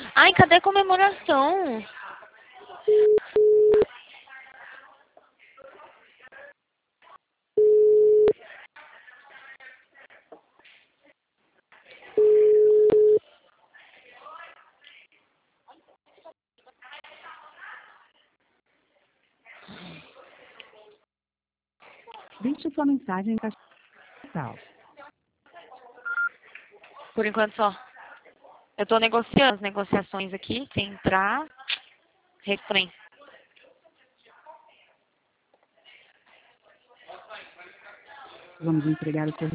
Ai, cadê a comemoração? Deixe sua mensagem em caixa postal. Por enquanto só. Eu tô negociando as negociações aqui. Se entrar, refém. Vamos entregar o seu